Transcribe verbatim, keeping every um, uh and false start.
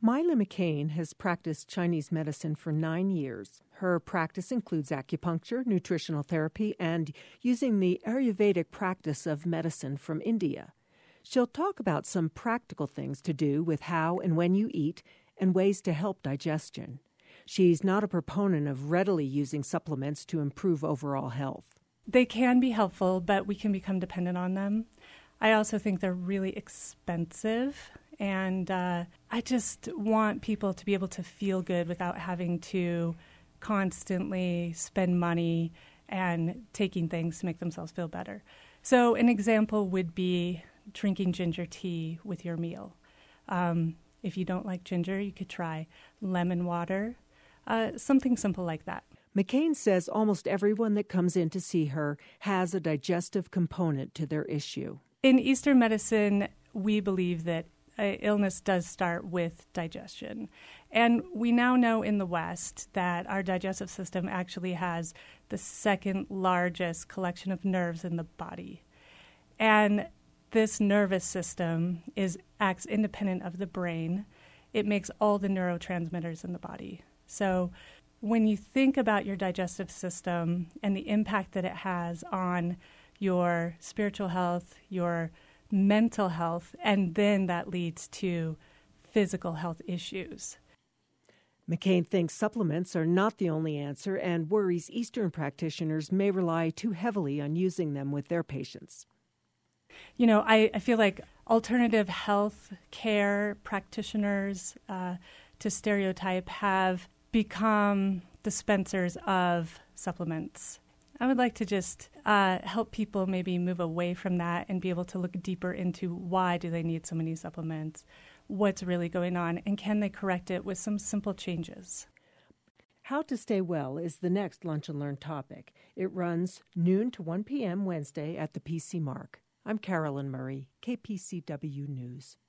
Mila McCain has practiced Chinese medicine for nine years. Her practice includes acupuncture, nutritional therapy, and using the Ayurvedic practice of medicine from India. She'll talk about some practical things to do with how and when you eat and ways to help digestion. She's not a proponent of readily using supplements to improve overall health. They can be helpful, but we can become dependent on them. I also think they're really expensive, and uh, I just want people to be able to feel good without having to constantly spend money and taking things to make themselves feel better. So an example would be drinking ginger tea with your meal. Um, if you don't like ginger, you could try lemon water, uh, something simple like that. McCain says almost everyone that comes in to see her has a digestive component to their issue. In Eastern medicine, we believe that uh, illness does start with digestion. And we now know in the West that our digestive system actually has the second largest collection of nerves in the body. And this nervous system is acts independent of the brain. It makes all the neurotransmitters in the body. So when you think about your digestive system and the impact that it has on your spiritual health, your mental health, and then that leads to physical health issues. McCain thinks supplements are not the only answer and worries Eastern practitioners may rely too heavily on using them with their patients. You know, I, I feel like alternative health care practitioners, uh, to stereotype, have become dispensers of supplements. I would like to just uh, help people maybe move away from that and be able to look deeper into why do they need so many supplements, what's really going on, and can they correct it with some simple changes. How to Stay Well is the next Lunch and Learn topic. It runs noon to one p.m. Wednesday at the P C Mark. I'm Carolyn Murray, K P C W News.